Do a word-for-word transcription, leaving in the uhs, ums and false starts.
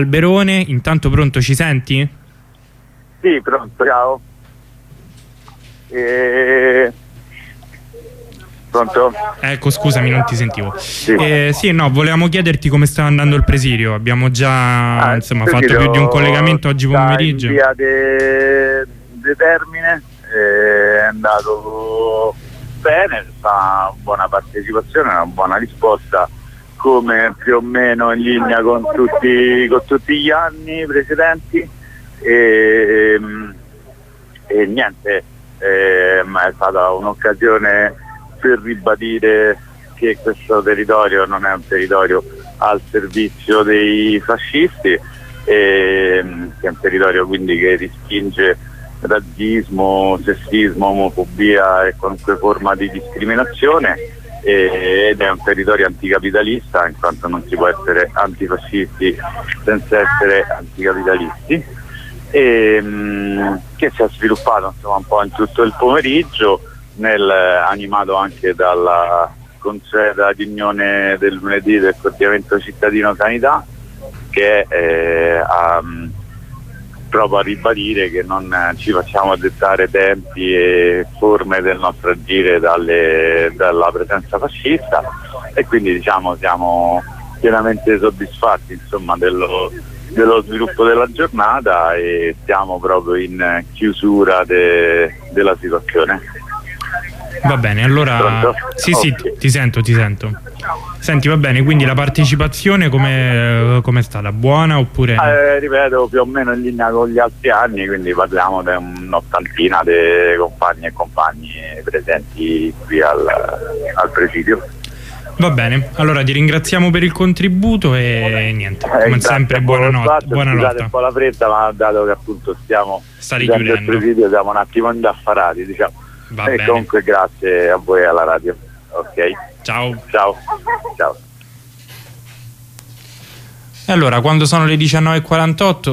Alberone, intanto pronto, ci senti? Sì, pronto, ciao. E... Pronto? Ecco, scusami, non ti sentivo. Sì, eh, sì no, volevamo chiederti come sta andando il presidio. Abbiamo già ah, insomma fatto più di un collegamento oggi pomeriggio. In via de, de Termine è andato bene, c'è stata una buona partecipazione, una buona risposta, come più o meno in linea con tutti, con tutti gli anni precedenti. E, e niente, eh, è stata un'occasione per ribadire che questo territorio non è un territorio al servizio dei fascisti, e, che è un territorio quindi che respinge razzismo, sessismo, omofobia e qualunque forma di discriminazione, e, ed è un territorio anticapitalista, in quanto non si può essere antifascisti senza essere anticapitalisti, e, mh, che si è sviluppato insomma un po' in tutto il pomeriggio, nel, animato anche dalla consueta riunione del lunedì del coordinamento cittadino sanità, che eh, a, proprio a ribadire che non ci facciamo dettare tempi e forme del nostro agire dalle, dalla presenza fascista, e quindi diciamo siamo pienamente soddisfatti insomma dello, dello sviluppo della giornata, e siamo proprio in chiusura de, della situazione. Va bene, allora Pronto? sì Okay. sì, ti sento, ti sento. Senti, va bene, quindi la partecipazione come è stata? Buona oppure? Eh, ripeto, più o meno in linea con gli altri anni, quindi parliamo di un'ottantina di compagni e compagni presenti qui al, al presidio. Va bene, allora ti ringraziamo per il contributo e niente, come Eh, sempre buonanotte. Buonanotte. Un po' la fretta, ma dato che appunto stiamo Sta richiudendo il presidio, siamo un attimo indaffarati, diciamo. Va e bene. Comunque grazie a voi e alla radio. Ok. Ciao. Ciao. Ciao. E allora, quando sono le diciannove e quarantotto